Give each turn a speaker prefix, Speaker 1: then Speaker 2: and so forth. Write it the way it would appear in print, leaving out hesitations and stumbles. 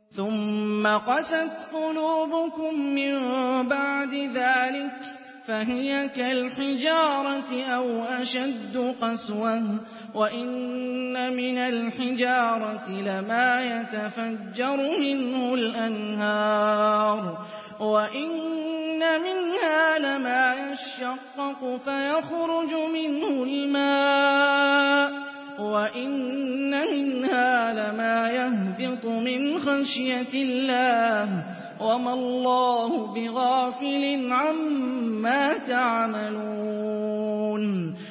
Speaker 1: ثُمَّ قَسَتْ قُلُوبُكُم مِّن بَعْدِ ذَٰلِكَ فَهِيَ كَالْحِجَارَةِ أَوْ أَشَدُّ قَسْوَةً ۚ وَإِنَّ مِنَ الْحِجَارَةِ لَمَا يَتَفَجَّرُ مِنْهُ الْأَنْهَارُ وَإِنَّ مِنْهَا لَمَا يَشَّقَّقُ فَيَخْرُجُ مِنْهُ الْمَاءُ وَإِنَّ مِنْهَا لَمَا يَهْبِطُ مِنْ خَشْيَةِ اللَّهِ ۗ وَمَا اللَّهُ بِغَافِلٍ عَمَّا تَعْمَلُونَ